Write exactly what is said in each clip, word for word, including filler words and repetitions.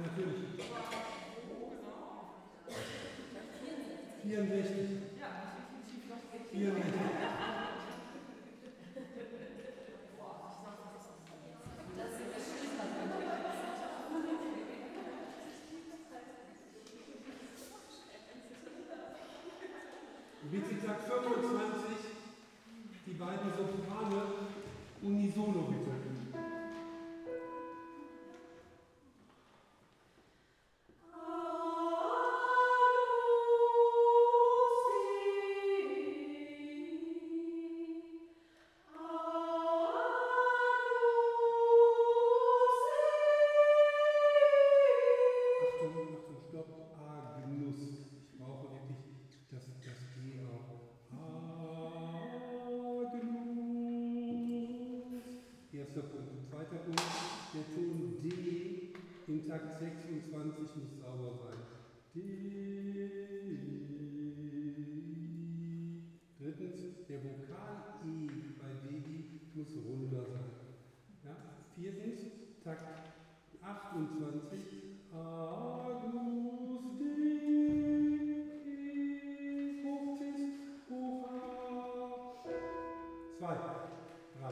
natürlich. vierundsechzig. vierundsechzig. Witzig sagt fünfundzwanzig, die beiden Soprane unisono bitte. sechsundzwanzig muss sauber sein. D. Drittens, der Vokal E bei D muss runder sein. Ja? Viertens, Takt achtundzwanzig. Agnus Dei, hochcis, hoch A. Zwei, drei.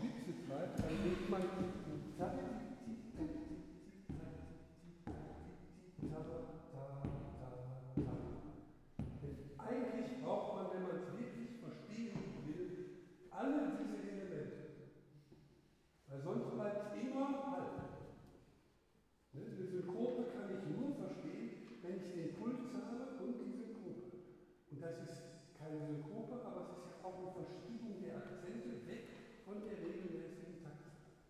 Spitze treibt, dann nimmt man eigentlich braucht man, wenn man es wirklich verstehen will, alle diese Elemente. Weil sonst bleibt es immer halb. Ne? Eine Synkope kann ich nur verstehen, wenn ich den Puls habe und die Synkope. Und das ist keine Synkope, aber es ist ja auch eine Verschiebung der Akzente weg von der regelmäßigen Takt.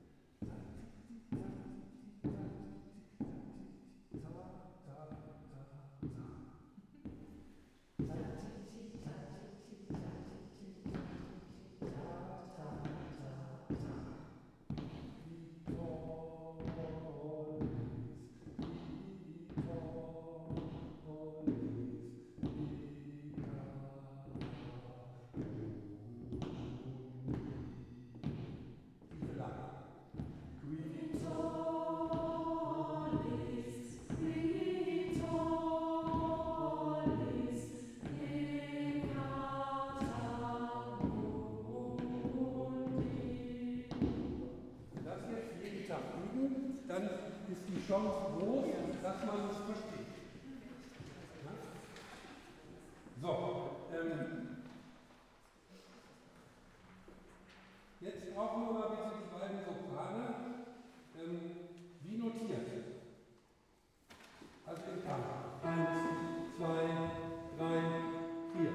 Dann ist die Chance groß, dass man es versteht. Ja? So, ähm, jetzt brauchen wir mal bitte die beiden Soprane, ähm, wie notiert. Also in Kampf. Eins, zwei, drei, vier.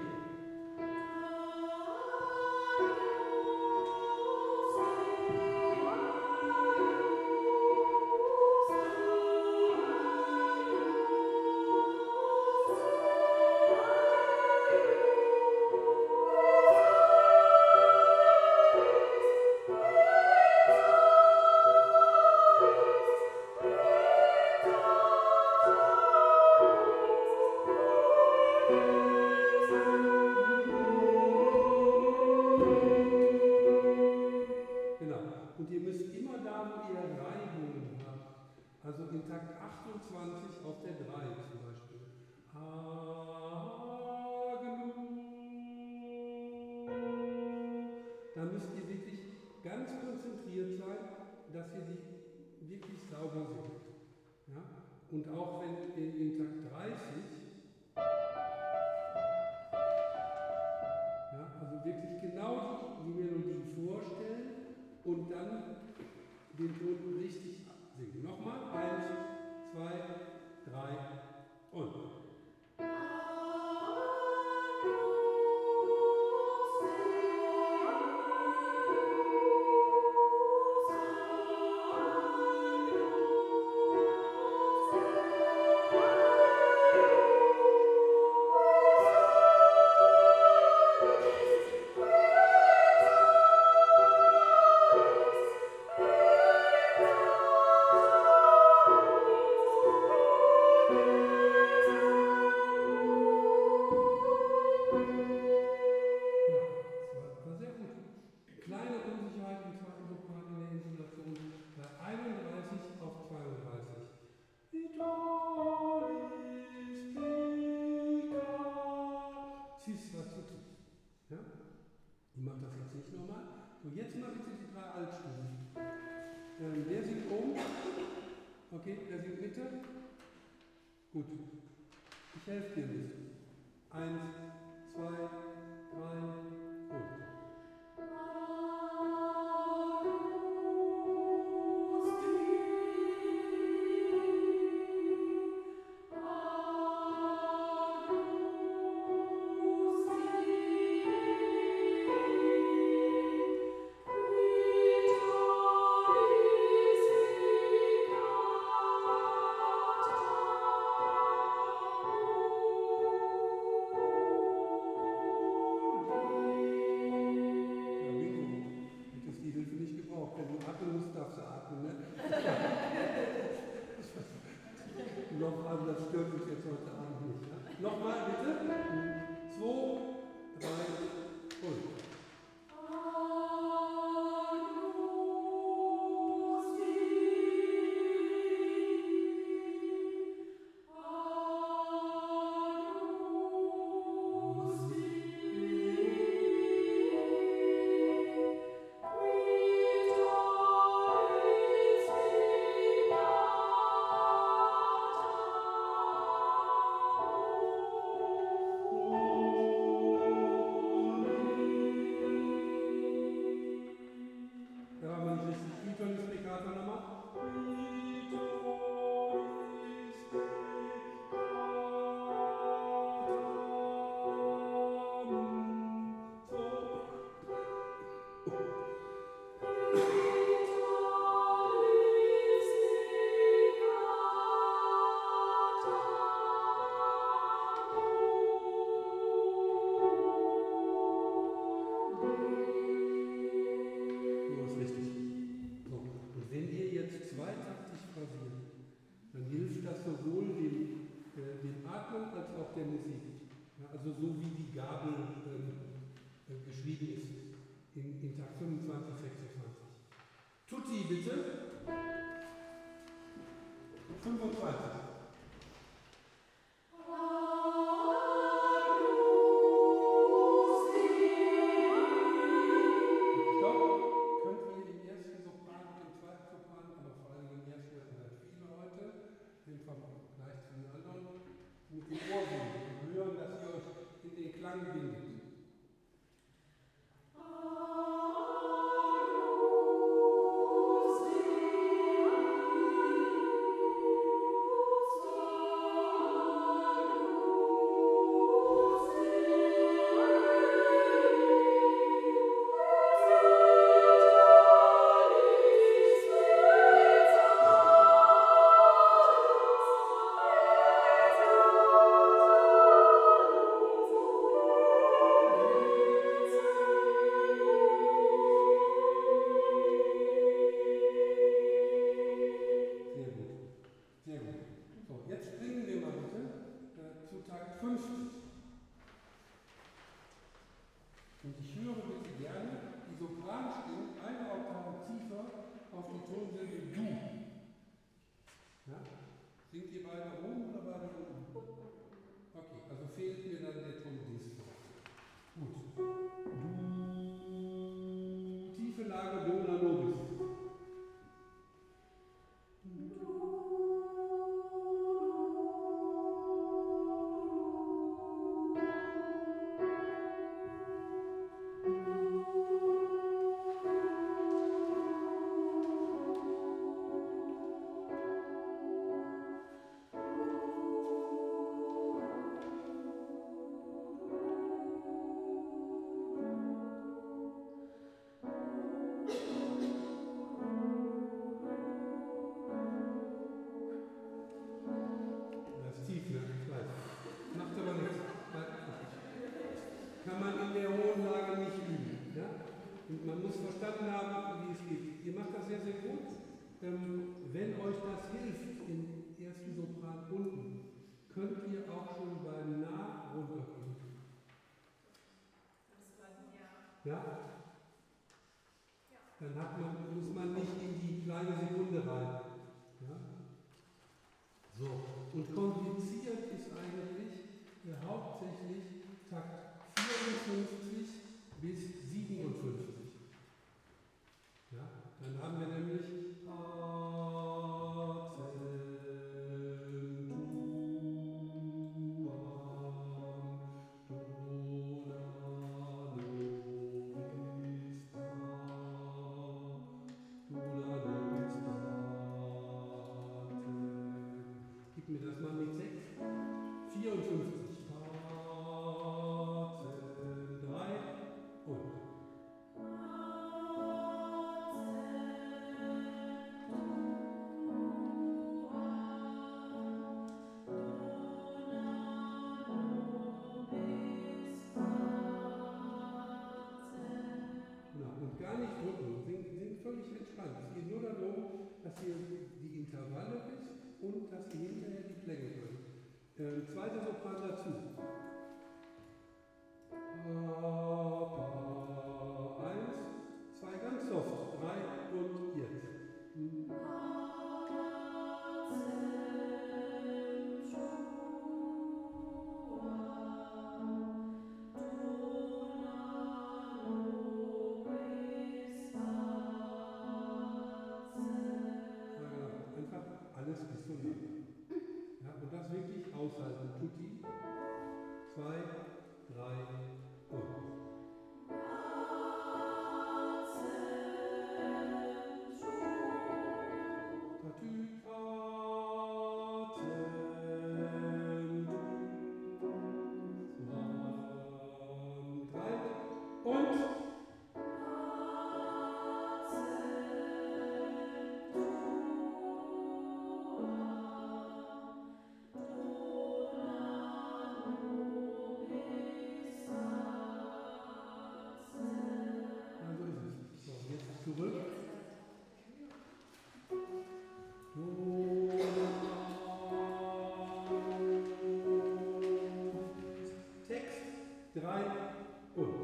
Und ihr müsst immer da, wo ihr Reibungen habt, also in Takt achtundzwanzig auf der drei zum Beispiel. Da müsst ihr wirklich ganz konzentriert sein, dass ihr die wirklich sauber singt. Ja? Und auch wenn in, in Takt dreißig, ja, also wirklich genau die, die Melodie vorstellen, und dann den Ton richtig singen. Nochmal. Eins, zwei, drei und. Ja? Ich mache das jetzt nicht nochmal. So, jetzt mal bitte die drei Altstimmen. Ähm, wer singt oben? Okay, wer singt Mitte? Gut. Ich helfe dir ein bisschen. Eins, zwei, drei, und. We auch der Musik. Ja, also so wie die Gabel ähm, äh, geschrieben ist in, in Takt fünfundzwanzig, sechsundzwanzig. Tutti bitte. fünfundzwanzig. Ja? Dann hat man, muss man nicht in die kleine Sekunde rein. Ja? So, und kompliziert ist eigentlich äh, hauptsächlich Takt vierundfünfzig bis siebenundfünfzig. Ja? Dann haben wir nämlich gar nicht drücken, sind, sind völlig entspannt. Es geht nur darum, dass ihr die Intervalle wisst und dass ihr hinterher die Klänge könnt. Ähm, zweiter Sopran dazu. Eins, zwei ganz soft, drei und jetzt. Alles bis zum Ende. Ja, und das wirklich aushalten. Tutti, zwei, drei und. Tatü, Atem, drei und. drei und.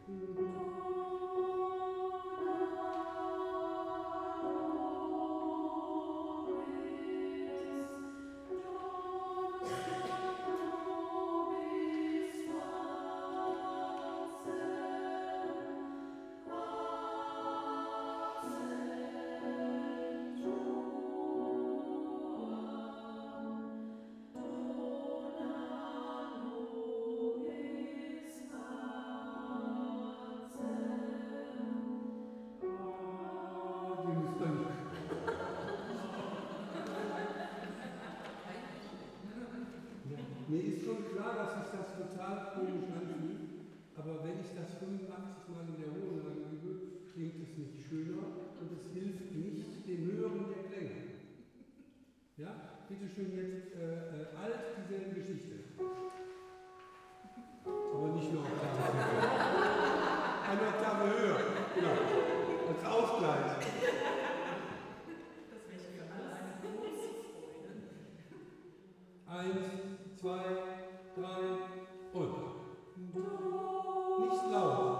Mir ist schon klar, dass sich das total komisch anfühlt, aber wenn ich das fünfundachtzig Mal in der hohen Lage übe, klingt es nicht schöner und es hilft nicht dem Hören der Klänge. Ja, bitte schön jetzt äh, äh, alt dieselbe Geschichte. Aber nicht nur Oktave höher. Eine Oktave höher, genau, als Ausgleich. Das wäre für alle eine große Freude. Eins, zwei, drei und. Nicht laut.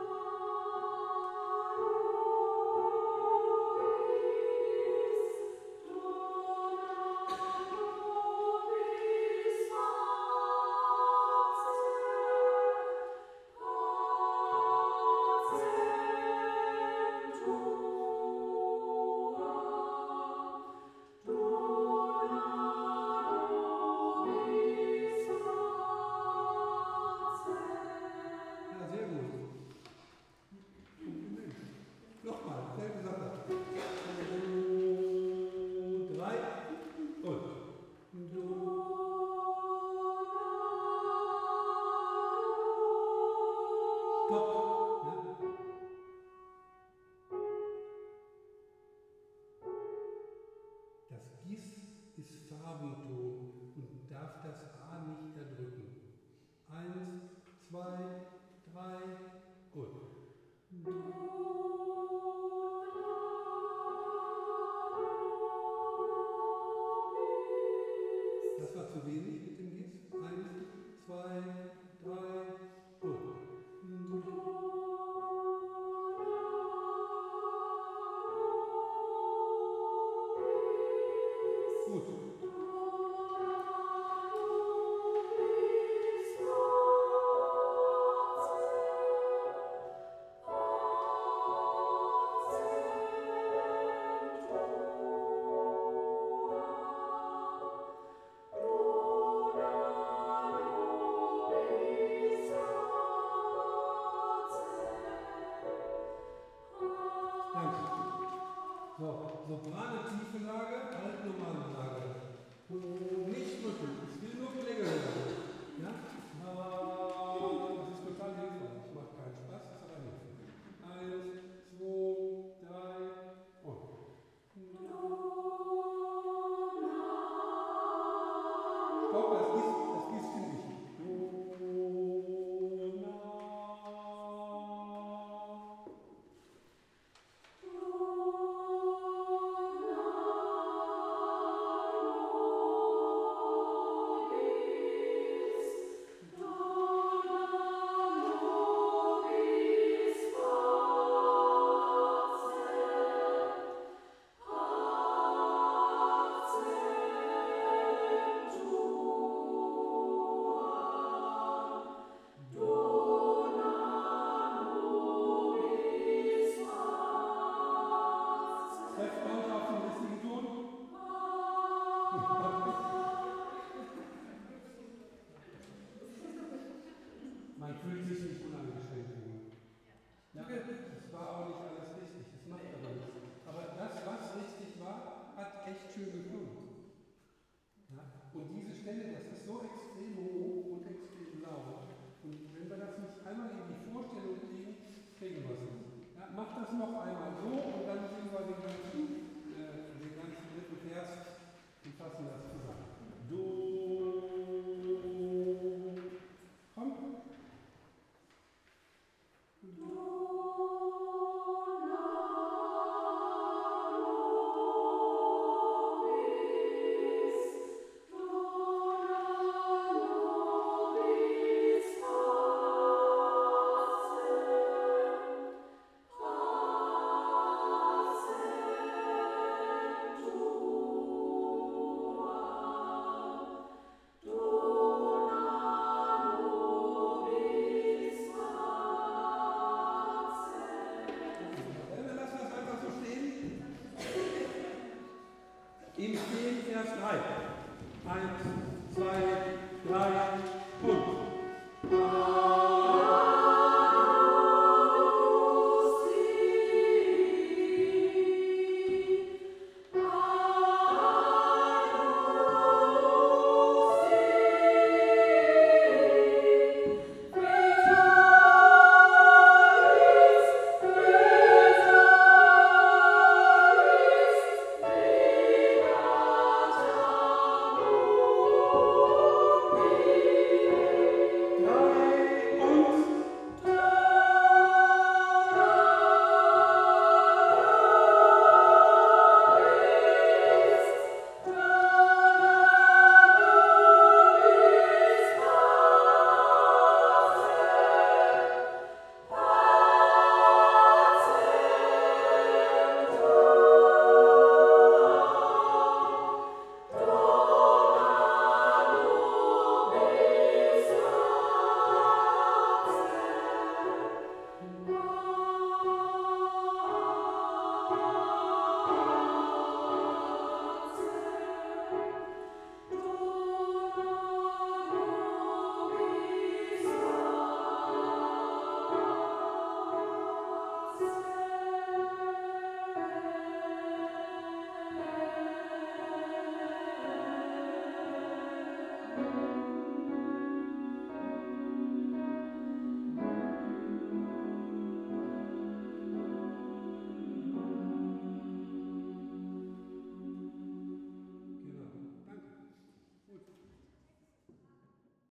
Soprane, tiefe Lage, alt, normale Lage. Nicht drücken, ich will nur Klänge hören. Ja? Das ist total hilfreich, macht keinen Spaß, ist aber hilfreich. Eins, zwei, drei und. Stopp, das ist, das ist nicht. Man fühlt sich nicht unangeschränkt. Ja, das war auch nicht alles richtig, das macht aber nichts. Aber das, was richtig war, hat echt schön geklungen. Ja? Und diese Stelle, das ist so extrem hoch und extrem laut. Und wenn wir das nicht einmal in die Vorstellung kriegen, kriegen wir es nicht. Ja, mach das noch einmal so und dann singen wir den ganzen, äh, den ganzen dritten Vers und fassen das zusammen. Do. Komm. Do, drei und